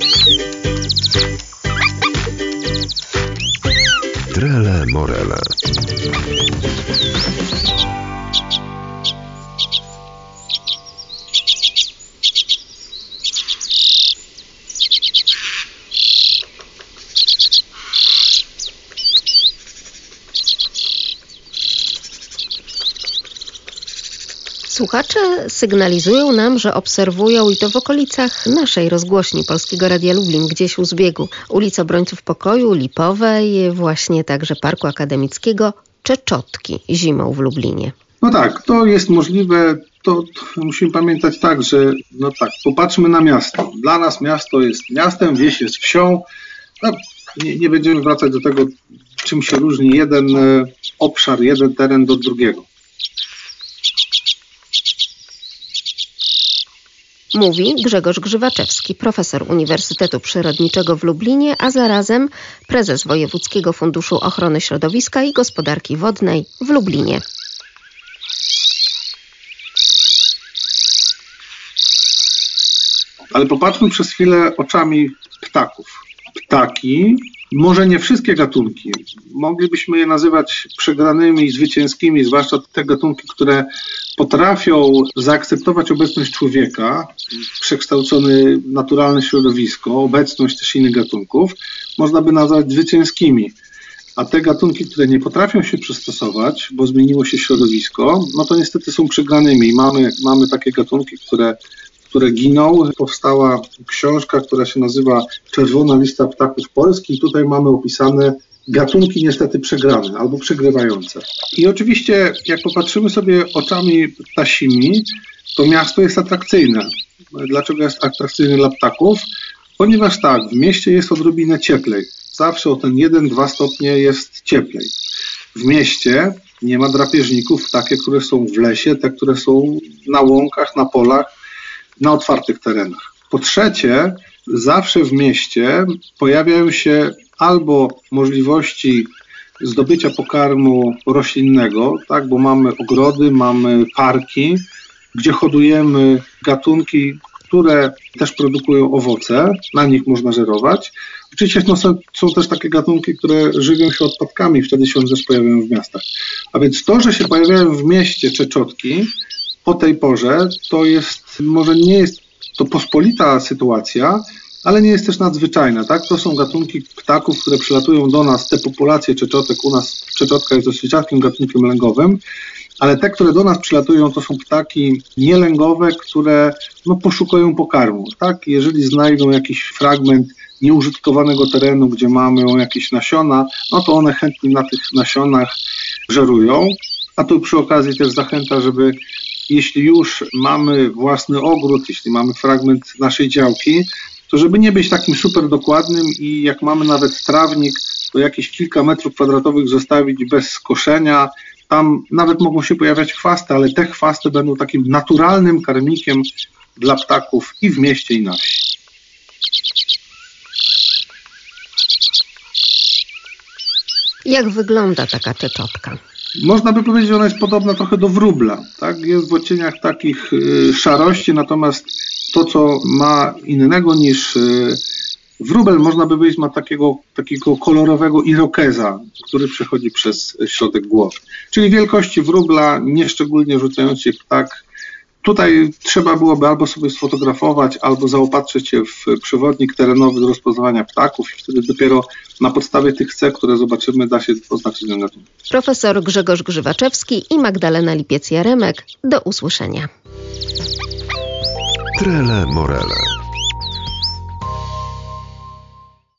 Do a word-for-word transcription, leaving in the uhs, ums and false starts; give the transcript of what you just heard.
Trele Morele. Słuchacze sygnalizują nam, że obserwują i to w okolicach naszej rozgłośni Polskiego Radia Lublin, gdzieś u zbiegu ulic Obrońców Pokoju, Lipowej, właśnie także Parku Akademickiego, Czeczotki zimą w Lublinie. No tak, to jest możliwe. To, to musimy pamiętać tak, że no tak, popatrzmy na miasto. Dla nas miasto jest miastem, wieś jest wsią. No, nie, nie będziemy wracać do tego, czym się różni jeden obszar, jeden teren do drugiego. Mówi Grzegorz Grzywaczewski, profesor Uniwersytetu Przyrodniczego w Lublinie, a zarazem prezes Wojewódzkiego Funduszu Ochrony Środowiska i Gospodarki Wodnej w Lublinie. Ale popatrzmy przez chwilę oczami ptaków. Ptaki, może nie wszystkie gatunki, moglibyśmy je nazywać przegranymi i zwycięskimi, zwłaszcza te gatunki, które potrafią zaakceptować obecność człowieka, przekształcone naturalne środowisko, obecność też innych gatunków, można by nazwać zwycięskimi. A te gatunki, które nie potrafią się przystosować, bo zmieniło się środowisko, no to niestety są przegranymi. Mamy, mamy takie gatunki, które które giną. Powstała książka, która się nazywa Czerwona lista ptaków Polski i tutaj mamy opisane gatunki niestety przegrane albo przegrywające. I oczywiście jak popatrzymy sobie oczami ptasimi, to miasto jest atrakcyjne. Dlaczego jest atrakcyjne dla ptaków? Ponieważ tak, w mieście jest odrobinę cieplej. Zawsze o ten jeden do dwóch stopnie jest cieplej. W mieście nie ma drapieżników, takie, które są w lesie, te, które są na łąkach, na polach, na otwartych terenach. Po trzecie, zawsze w mieście pojawiają się albo możliwości zdobycia pokarmu roślinnego, tak, bo mamy ogrody, mamy parki, gdzie hodujemy gatunki, które też produkują owoce, na nich można żerować. Oczywiście no, są, są też takie gatunki, które żywią się odpadkami, wtedy się one też pojawiają w miastach. A więc to, że się pojawiają w mieście czeczotki, po tej porze to jest, może nie jest to pospolita sytuacja, ale nie jest też nadzwyczajna. Tak? To są gatunki ptaków, które przylatują do nas, te populacje czeczotek, u nas czeczotka jest dosyć rzadkim gatunkiem lęgowym, ale te, które do nas przylatują, to są ptaki nielęgowe, które no, poszukują pokarmu. Tak? Jeżeli znajdą jakiś fragment nieużytkowanego terenu, gdzie mamy jakieś nasiona, no to one chętnie na tych nasionach żerują. A tu przy okazji też zachęta, żeby jeśli już mamy własny ogród, jeśli mamy fragment naszej działki, to żeby nie być takim super dokładnym i jak mamy nawet trawnik, to jakieś kilka metrów kwadratowych zostawić bez skoszenia. Tam nawet mogą się pojawiać chwasty, ale te chwasty będą takim naturalnym karmikiem dla ptaków i w mieście, i na wsi. Jak wygląda taka czeczotka? Można by powiedzieć, że ona jest podobna trochę do wróbla. Tak? Jest w odcieniach takich y, szarości, natomiast to, co ma innego niż y, wróbel, można by powiedzieć, ma takiego, takiego kolorowego irokeza, który przechodzi przez środek głowy. Czyli wielkości wróbla, nieszczególnie rzucający się ptak. Tutaj trzeba byłoby albo sobie sfotografować, albo zaopatrzyć się w przewodnik terenowy do rozpoznawania ptaków i wtedy dopiero na podstawie tych cech, które zobaczymy, da się oznaczyć ten gatunek. Profesor Grzegorz Grzywaczewski i Magdalena Lipiec-Jaremek. Do usłyszenia. Trele Morele.